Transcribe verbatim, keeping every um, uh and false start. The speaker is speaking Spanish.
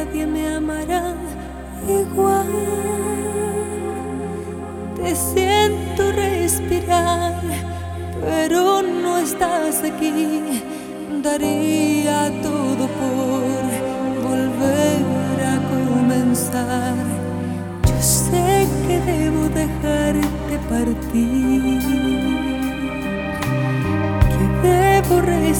nadie me amará igual. Te siento respirar, pero no estás aquí. Daría todo por volver a comenzar. Yo sé que debo dejarte partir, que debo